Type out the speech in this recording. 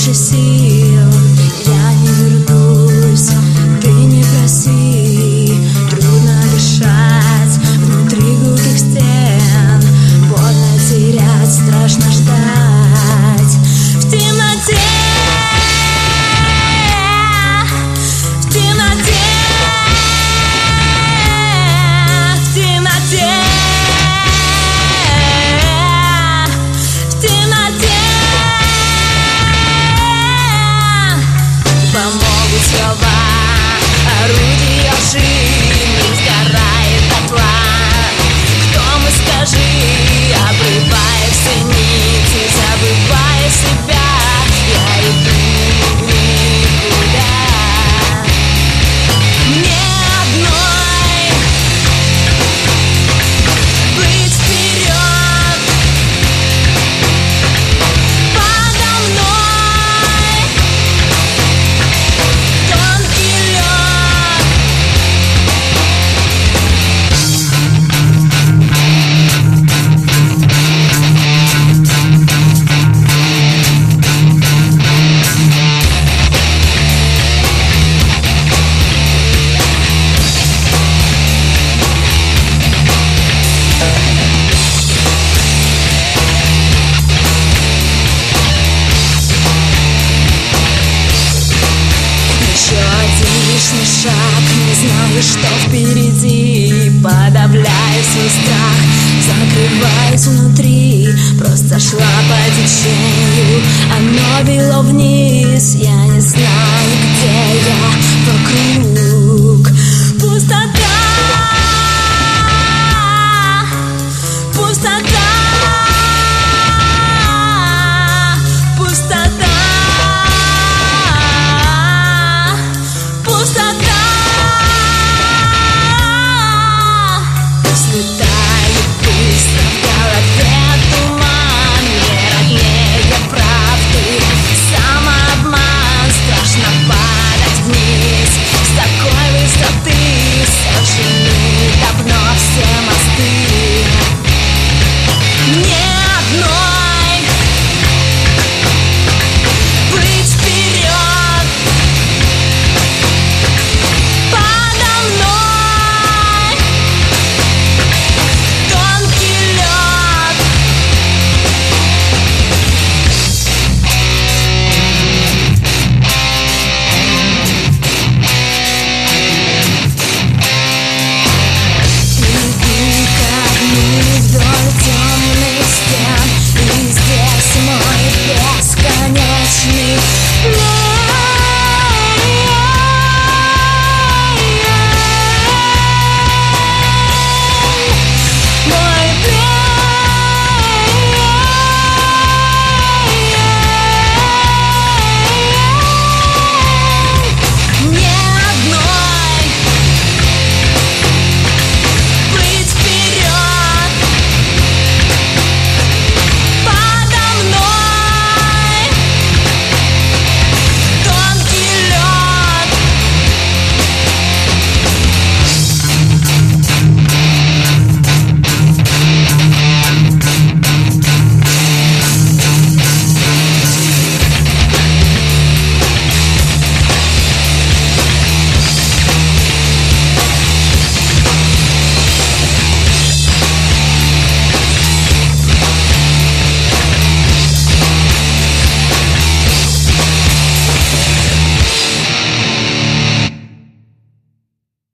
больше сил, я не вернусь, ты не проси. Трудно дышать внутри глухих стен, больно терять, страшно ждать. В темноте, в темноте, в темноте, в темноте. Помогут слова, орудия лжи, мир сгорает дотла. Кто мы, скажи, обрывая все нити, забывая себя, я иду в никуда. Мне одной быть вперед, подо мной тонкий лед. Еще один лишний шаг, не знаю, что впереди. Подавляю свой страх, закрываюсь внутри. Просто шла по течению, оно вело вниз.